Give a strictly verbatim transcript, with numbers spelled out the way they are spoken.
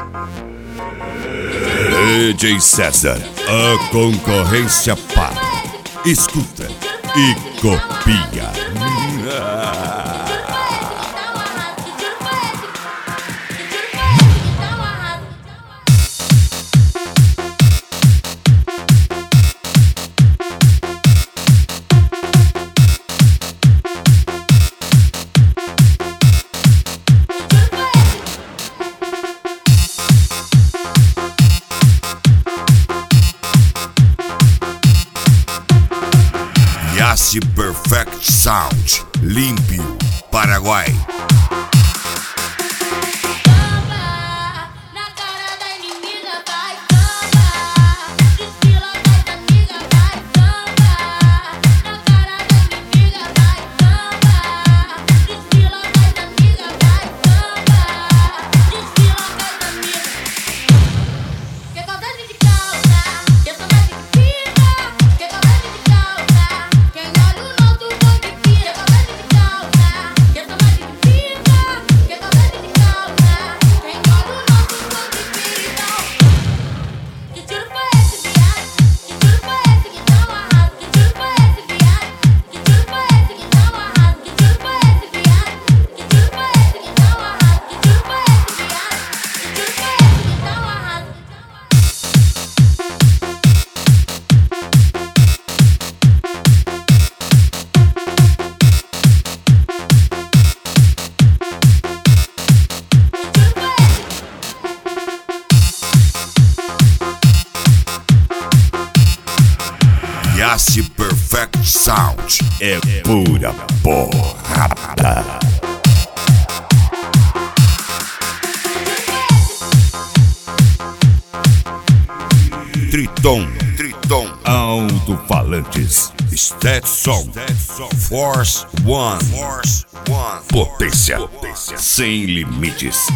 D J César, a concorrência para. Escuta e copia. Yassi Perfect Sound, Limpio, Paraguai. Yassi Perfect Sound é pura porrada. Triton, Triton, alto-falantes, Stetson, Force One, Force One, potência, potência sem limites.